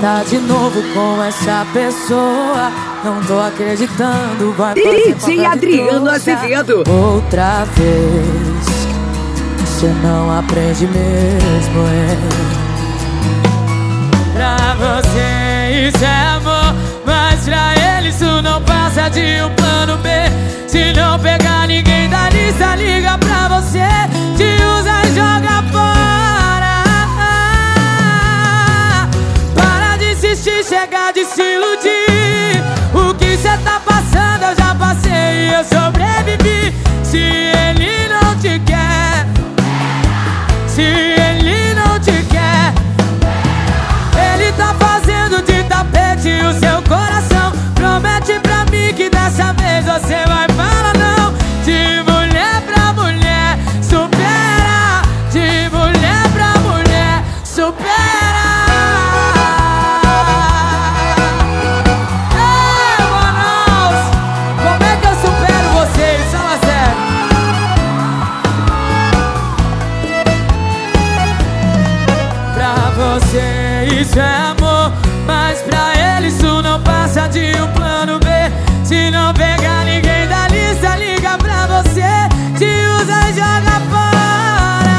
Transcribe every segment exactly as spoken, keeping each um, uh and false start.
tá de novo com essa pessoa. Não tô acreditando, vai D J Adriano Azevedo. Outra vez, você não aprende mesmo, é. Pra você isso é amor, mas pra ele isso não passa de um plano B. Se não pegar ninguém da lista, liga pra você, te usa e joga fora. Para de insistir, chega de se iludir. O que cê tá passando eu já passei e eu sobrevivi. Se ele não te quer, se ele não te quer, ele tá fazendo de tapete o seu coração. Promete pra mim que dessa vez você vai falar não. De mulher pra mulher, supera. De mulher pra mulher, supera. Ei, Manaus, como é que eu supero vocês? Fala sério. Pra você isso é amor, mas pra ele isso não passa de um plano B. Se não pegar ninguém da lista, liga pra você, te usa e joga fora.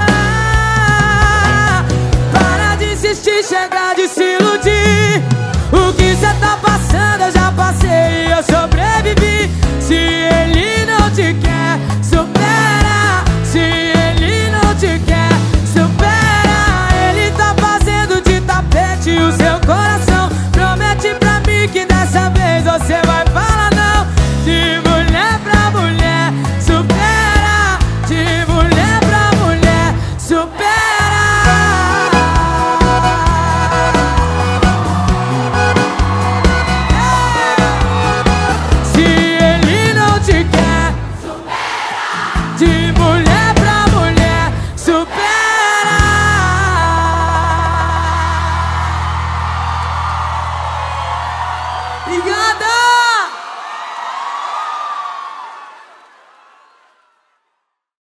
Para de insistir, chega de se iludir. O que cê tá passando eu já passei e eu sobrevivi. Se ele não te quer, supera. Se ele não te quer, supera. Ele tá fazendo de tapete o seu coração. Promete pra mim que dessa vez você vai falar não. De mulher pra mulher, supera. De mulher pra mulher, supera. Se ele não te quer, supera. De mulher pra mulher, supera. Obrigado.